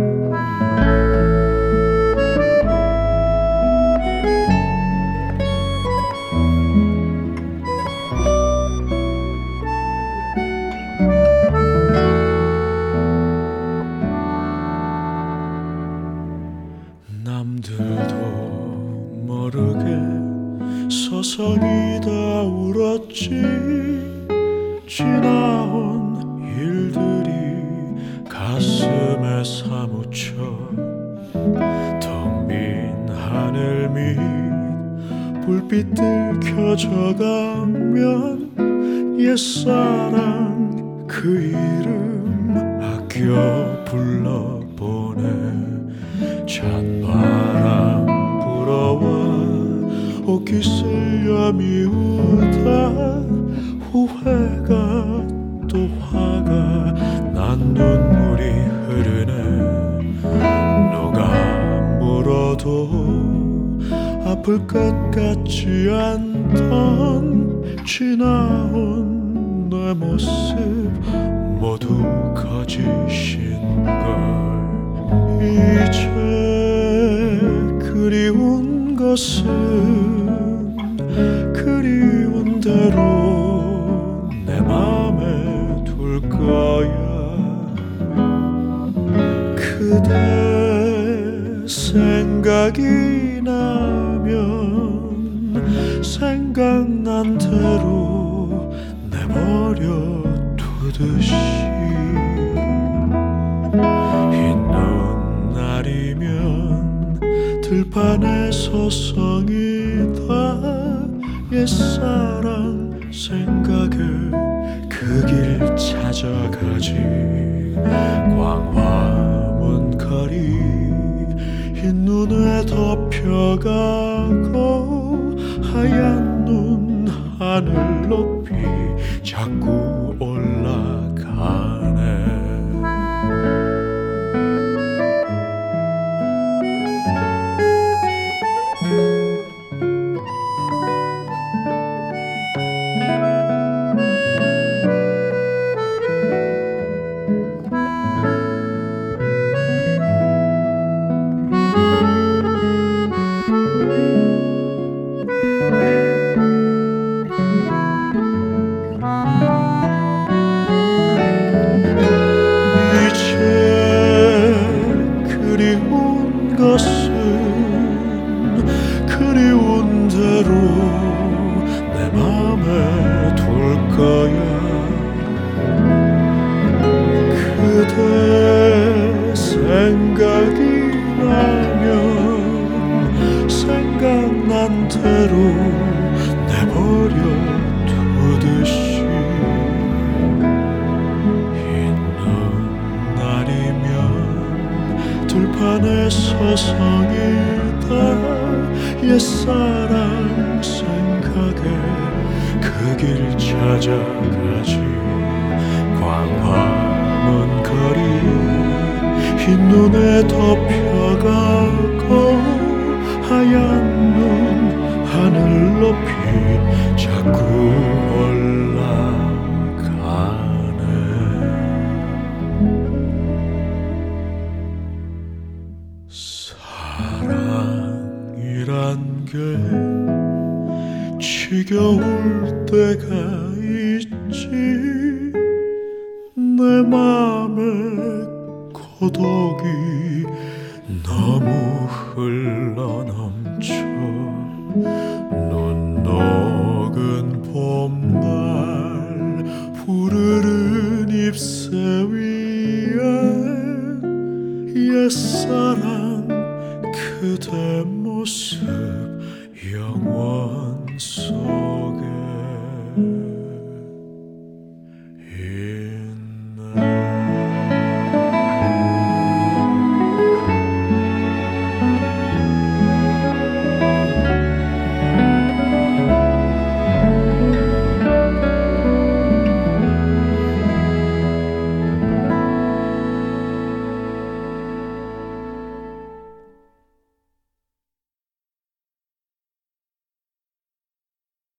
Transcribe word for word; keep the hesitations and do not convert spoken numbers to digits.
남들도 모르게 서성이다 울었지. 지나온 일들이 가슴에 사무쳐 텅 빈 하늘 밑 불빛들 켜져가면 옛사랑 그 이름 아껴 불러보네. 찬바람 불어와 옷깃을 여미우다 후회가 또 화가 난 눈물이 흐르네. 누가 물어도 아플 것 같지 않던 지나온 내 모습 모두 거짓인걸. 이제 그리운 것은 그리운 대로 내 맘에 둘 거야. 그대 생각이 나면 생각난 대로 내버려 두듯이 흰눈날이면 들판에 서성이다 옛사랑 생각에 그 길 찾아가지. 광화문 거리 흰눈에 덮여가고 하얀 눈 하늘 높이 자꾸 올라가네. 것은 그리운 대로 내 맘에 둘 거야. 그대 생각이 나면 생각난 대로 내버려 두듯이 흰눈날이면 들판에 서성이다 옛사랑 생각에 그 길 찾아가지. 광화문 거리 흰눈에 덮여가고 하얀 눈 하늘 높이 자꾸 올라가네. 사랑이란 게 지겨울 때가 있지. 내 맘에 고독이 너무 흘러넘쳐 눈 녹은 봄날 푸르른 잎새 위에 옛사랑 그대 모습 영원